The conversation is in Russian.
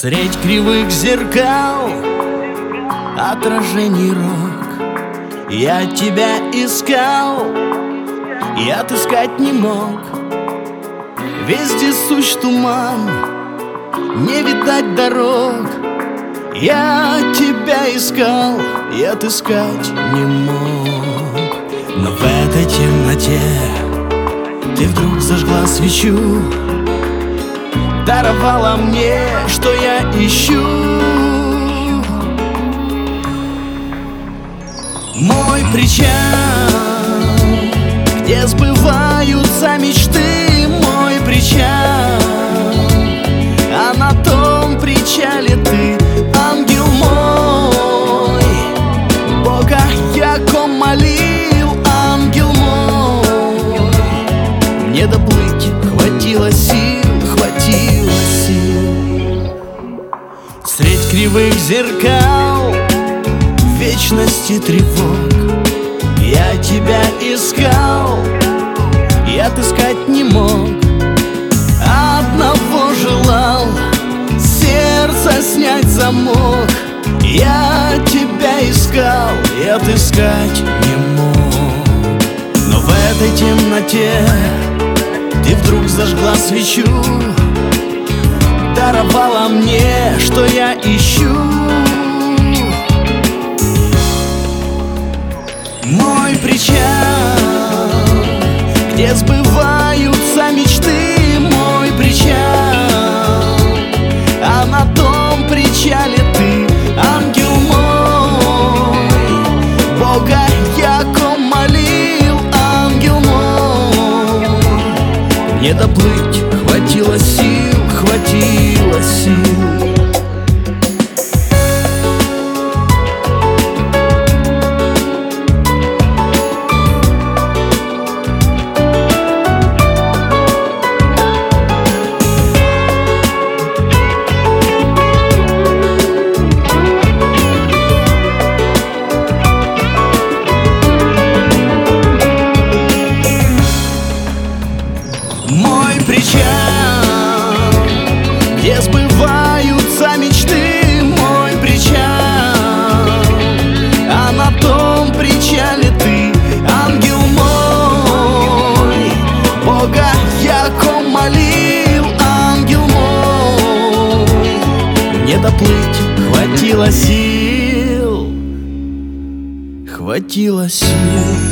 Средь кривых зеркал, отражений рок, я тебя искал и отыскать не мог. Везде сущ туман, не видать дорог. Я тебя искал и отыскать не мог. Но в этой темноте ты вдруг зажгла свечу, даровала мне, что я ищу. Мой причал, где сбываются мечты. Мой причал, а на том причале ты, ангел мой. Бога яко молил, ангел мой. Мне доплыть хватило сил, хватило сил. Средь кривых зеркал, вечности тревог, я тебя искал и отыскать не мог. Одного желал, сердце снять замок. Я тебя искал и отыскать не мог. Но в этой темноте ты вдруг зажгла свечу, даровала мне, что я ищу. Мой причал, где сбываются мечты. Мой причал, а на том причале ты, ангел мой. Бога яко молил, ангел мой. Мне доплыть хватило сил, хватило сил. Мой причал, где сбываются мечты. Мой причал, а на том причале ты, ангел мой. Бога яко молил, ангел мой. Мне доплыть хватило сил, хватило сил.